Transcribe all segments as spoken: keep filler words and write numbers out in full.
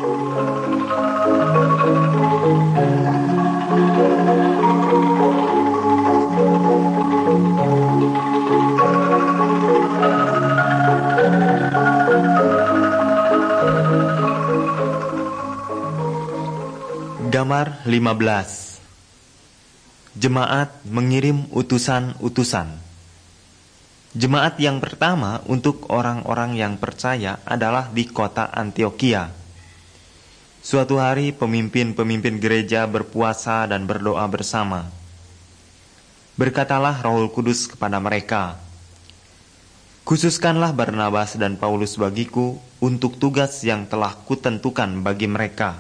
Gambar lima belas. Jemaat mengirim utusan-utusan. Jemaat yang pertama untuk orang-orang yang percaya adalah di kota Antiokhia. Suatu hari pemimpin-pemimpin gereja berpuasa dan berdoa bersama. Berkatalah Roh Kudus kepada mereka, "Khususkanlah Barnabas dan Paulus bagiku untuk tugas yang telah kutentukan bagi mereka."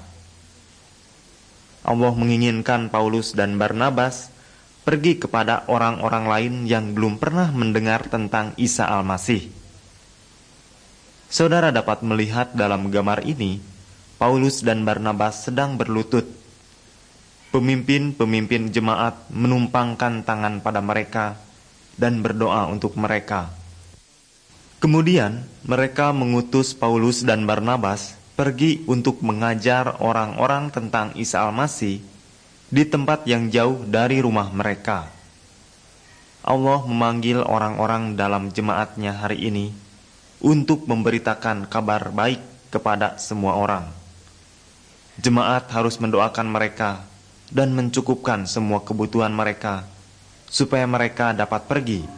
Allah menginginkan Paulus dan Barnabas pergi kepada orang-orang lain yang belum pernah mendengar tentang Isa Al-Masih. Saudara dapat melihat dalam gambar ini, Paulus dan Barnabas sedang berlutut. Pemimpin-pemimpin jemaat menumpangkan tangan pada mereka dan berdoa untuk mereka. Kemudian mereka mengutus Paulus dan Barnabas pergi untuk mengajar orang-orang tentang Isa Al-Masih di tempat yang jauh dari rumah mereka. Allah memanggil orang-orang dalam jemaatnya hari ini untuk memberitakan kabar baik kepada semua orang. Jemaat harus mendoakan mereka dan mencukupkan semua kebutuhan mereka supaya mereka dapat pergi